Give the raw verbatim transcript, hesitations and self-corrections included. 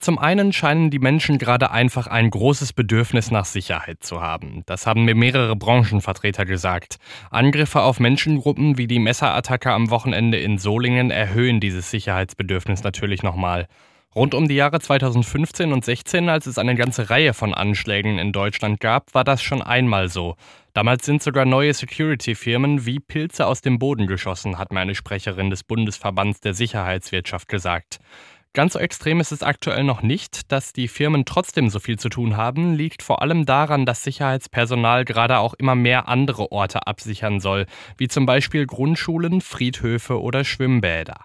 Zum einen scheinen die Menschen gerade einfach ein großes Bedürfnis nach Sicherheit zu haben. Das haben mir mehrere Branchenvertreter gesagt. Angriffe auf Menschengruppen wie die Messerattacke am Wochenende in Solingen erhöhen dieses Sicherheitsbedürfnis natürlich nochmal. Rund um die Jahre zweitausendfünfzehn und sechzehn, als es eine ganze Reihe von Anschlägen in Deutschland gab, war das schon einmal so. Damals sind sogar neue Security-Firmen wie Pilze aus dem Boden geschossen, hat mir eine Sprecherin des Bundesverbands der Sicherheitswirtschaft gesagt. Ganz so extrem ist es aktuell noch nicht. Dass die Firmen trotzdem so viel zu tun haben, liegt vor allem daran, dass Sicherheitspersonal gerade auch immer mehr andere Orte absichern soll, wie zum Beispiel Grundschulen, Friedhöfe oder Schwimmbäder.